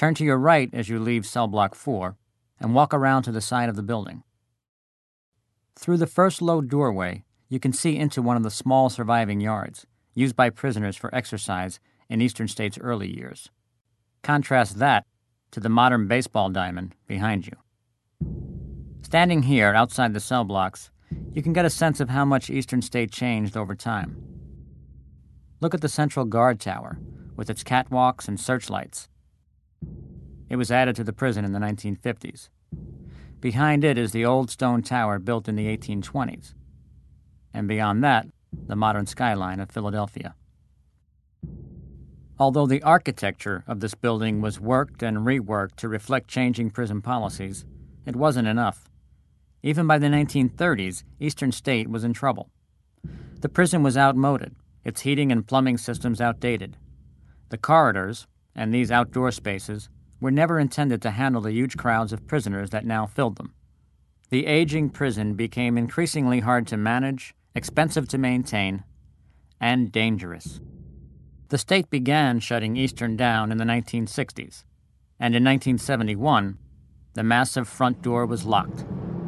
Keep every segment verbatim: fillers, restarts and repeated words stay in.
Turn to your right as you leave cell block four and walk around to the side of the building. Through the first low doorway, you can see into one of the small surviving yards used by prisoners for exercise in Eastern State's early years. Contrast that to the modern baseball diamond behind you. Standing here outside the cell blocks, you can get a sense of how much Eastern State changed over time. Look at the Central Guard Tower with its catwalks and searchlights. It was added to the prison in the nineteen fifties. Behind it is the old stone tower built in the eighteen twenties. And beyond that, the modern skyline of Philadelphia. Although the architecture of this building was worked and reworked to reflect changing prison policies, it wasn't enough. Even by the nineteen thirties, Eastern State was in trouble. The prison was outmoded, its heating and plumbing systems outdated. The corridors, and these outdoor spaces, were never intended to handle the huge crowds of prisoners that now filled them. The aging prison became increasingly hard to manage, expensive to maintain, and dangerous. The state began shutting Eastern down in the nineteen sixties, and in nineteen seventy-one, the massive front door was locked.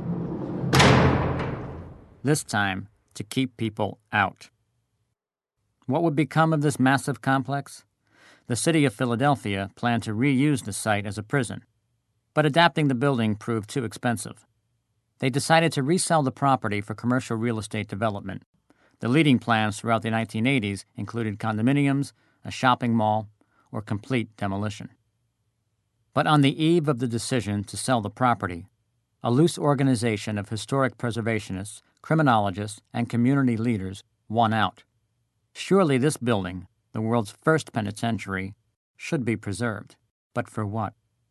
This time, to keep people out. What would become of this massive complex? The city of Philadelphia planned to reuse the site as a prison, but adapting the building proved too expensive. They decided to resell the property for commercial real estate development. The leading plans throughout the nineteen eighties included condominiums, a shopping mall, or complete demolition. But on the eve of the decision to sell the property, a loose organization of historic preservationists, criminologists, and community leaders won out. Surely this building, the world's first penitentiary, should be preserved. But for what?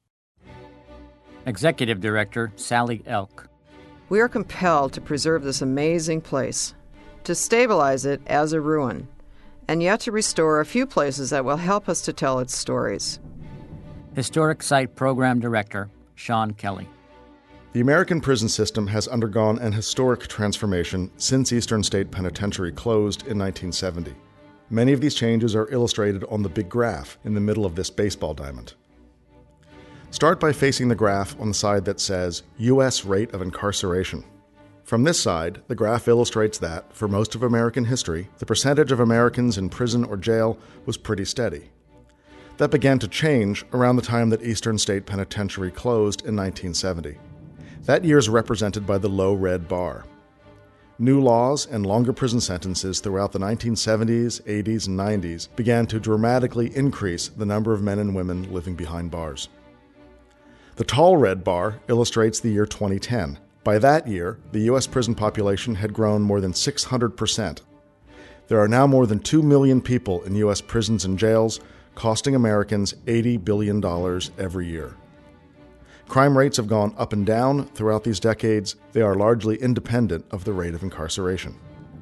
Executive Director Sally Elk. We are compelled to preserve this amazing place, to stabilize it as a ruin, and yet to restore a few places that will help us to tell its stories. Historic Site Program Director Sean Kelly. The American prison system has undergone an historic transformation since Eastern State Penitentiary closed in nineteen seventy. Many of these changes are illustrated on the big graph in the middle of this baseball diamond. Start by facing the graph on the side that says U S rate of incarceration. From this side, the graph illustrates that, for most of American history, the percentage of Americans in prison or jail was pretty steady. That began to change around the time that Eastern State Penitentiary closed in nineteen seventy. That year is represented by the low red bar. New laws and longer prison sentences throughout the nineteen seventies, eighties, and nineties began to dramatically increase the number of men and women living behind bars. The tall red bar illustrates the year twenty ten. By that year, the U S prison population had grown more than six hundred percent. There are now more than two million people in U S prisons and jails, costing Americans eighty billion dollars every year. Crime rates have gone up and down throughout these decades. They are largely independent of the rate of incarceration.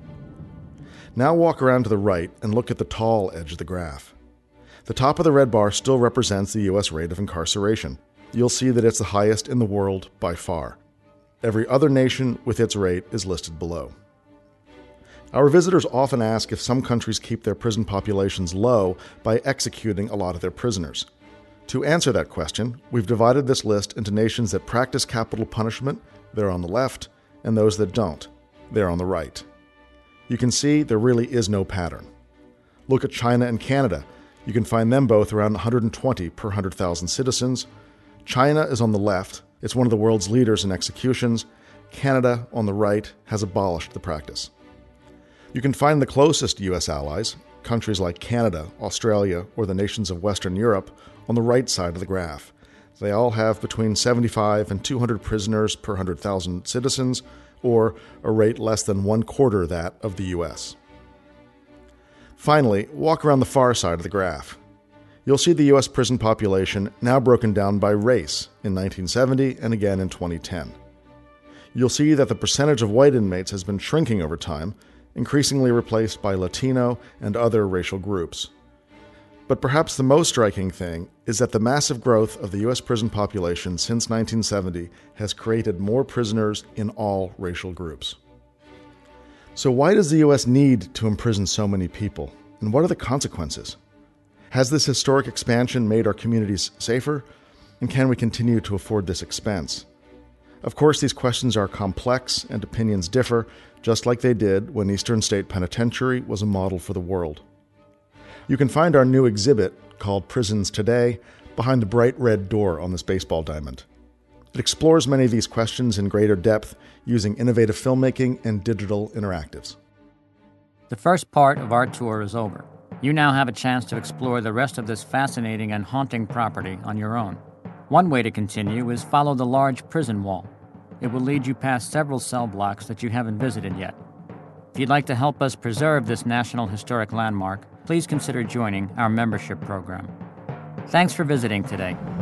Now walk around to the right and look at the tall edge of the graph. The top of the red bar still represents the U S rate of incarceration. You'll see that it's the highest in the world by far. Every other nation with its rate is listed below. Our visitors often ask if some countries keep their prison populations low by executing a lot of their prisoners. To answer that question, we've divided this list into nations that practice capital punishment, they're on the left, and those that don't, they're on the right. You can see there really is no pattern. Look at China and Canada. You can find them both around one hundred twenty per one hundred thousand citizens. China is on the left. It's one of the world's leaders in executions. Canada, on the right, has abolished the practice. You can find the closest U S allies, countries like Canada, Australia, or the nations of Western Europe, on the right side of the graph. They all have between seventy-five and two hundred prisoners per one hundred thousand citizens, or a rate less than one quarter that of the U S. Finally, walk around the far side of the graph. You'll see the U S prison population now broken down by race in nineteen seventy and again in twenty ten. You'll see that the percentage of white inmates has been shrinking over time, increasingly replaced by Latino and other racial groups. But perhaps the most striking thing is that the massive growth of the U S prison population since nineteen seventy has created more prisoners in all racial groups. So why does the U S need to imprison so many people, and what are the consequences? Has this historic expansion made our communities safer? And can we continue to afford this expense? Of course, these questions are complex and opinions differ, just like they did when Eastern State Penitentiary was a model for the world. You can find our new exhibit, called Prisons Today, behind the bright red door on this baseball diamond. It explores many of these questions in greater depth using innovative filmmaking and digital interactives. The first part of our tour is over. You now have a chance to explore the rest of this fascinating and haunting property on your own. One way to continue is follow the large prison wall. It will lead you past several cell blocks that you haven't visited yet. If you'd like to help us preserve this National Historic Landmark, please consider joining our membership program. Thanks for visiting today.